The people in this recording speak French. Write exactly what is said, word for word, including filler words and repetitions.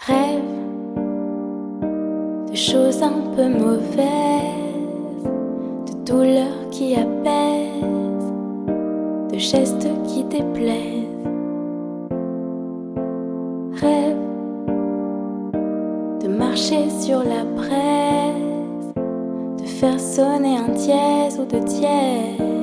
Rêve de choses un peu mauvaises, de douleurs qui apaisent, de gestes qui déplaisent. Rêve de marcher sur la braise, de faire sonner un dièse ou de dièse.